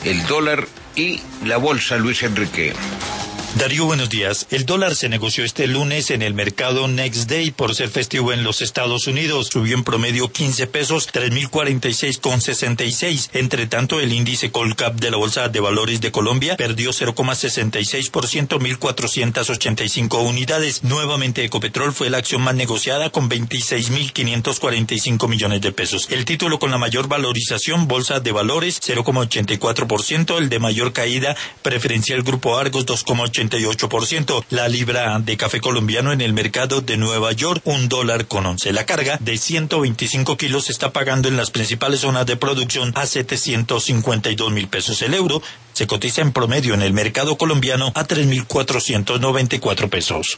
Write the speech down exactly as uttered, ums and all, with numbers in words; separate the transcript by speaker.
Speaker 1: el dólar y la bolsa, Luis Enrique.
Speaker 2: Darío, buenos días. El dólar se negoció este lunes en el mercado Next Day por ser festivo en los Estados Unidos. Subió en promedio quince pesos, tres mil cuarenta y seis con sesenta y seis. Entre tanto, el índice Colcap de la Bolsa de Valores de Colombia perdió cero coma sesenta y seis por ciento, mil cuatrocientas ochenta y cinco unidades. Nuevamente, Ecopetrol fue la acción más negociada con veintiséis mil quinientos cuarenta y cinco millones de pesos. El título con la mayor valorización, Bolsa de Valores, cero coma ochenta y cuatro por ciento. El de mayor caída, Preferencial Grupo Argos, dos coma ochenta y ocho por ciento. La libra de café colombiano en el mercado de Nueva York, un dólar con once. La carga de ciento veinticinco kilos se está pagando en las principales zonas de producción a setecientos cincuenta y dos mil pesos. El euro se cotiza en promedio en el mercado colombiano a tres mil cuatrocientos noventa y cuatro pesos.